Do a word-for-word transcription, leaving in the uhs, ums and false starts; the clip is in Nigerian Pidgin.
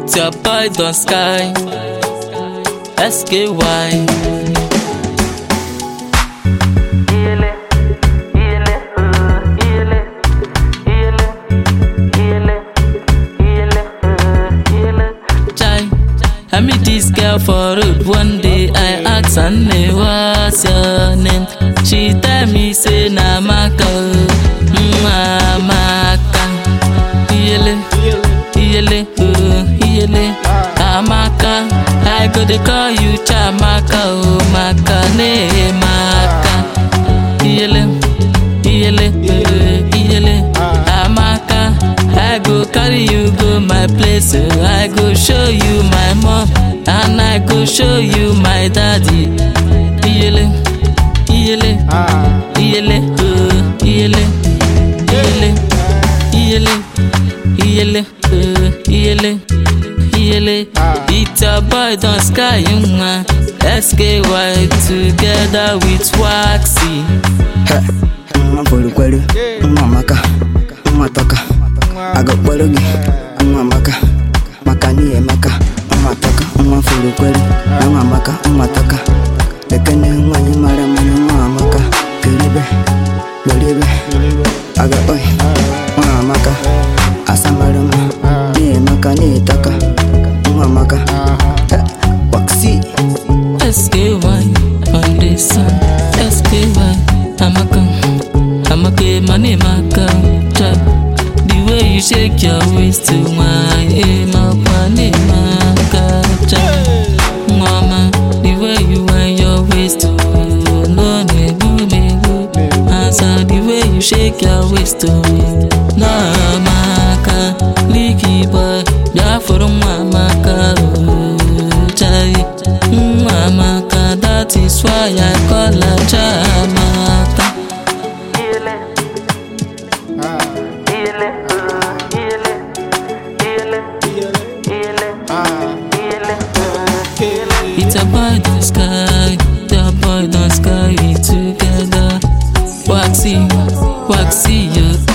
It's your boy Don Sky, S K Y. I meet this girl for road one day. I ask her name, what's your name? She tell me say na Maka, mm, Maka. Iyele, iyele, oh, iyele, Amaka. I go to call you Chamaka, oh Maka, ne Maka. Iyele, iyele, oh, iyele, Amaka. I go carry you go my place, oh. I go show you my mom, and I go show you my daddy. Iyele, iyele, iyele, oh, iyele, iyele, iyele, iyele, oh, iyele, iyele. It's your boy Don Sky, mm, S K Y together with Waxy. I'm for the query, Mamaka, Mataka. I got Bologi, Mamaka, Makani, Maka, Mataka, I'm for the query, Mamaka, Mataka. The Kenyan money, Madame, Mamaka, Kiribe, Bolibe. I got Oi, Mamaka, Asamarama, Ne Makani, Taka, Mamaka, Waxy. S K Y on this song, S K Y, Amaka, Amaka, money, Maka, Chap. The way you shake your waist to my aim up and in my culture. Mama, the way you wind your waist to no nego nego. Answer the way you shake your waist to no maka. Licky boy, ya for mama chai. Mama, that is why I call her Chamaka. It's a boy Don Sky, the boy Don Sky together. Waxy, Waxy, yeah.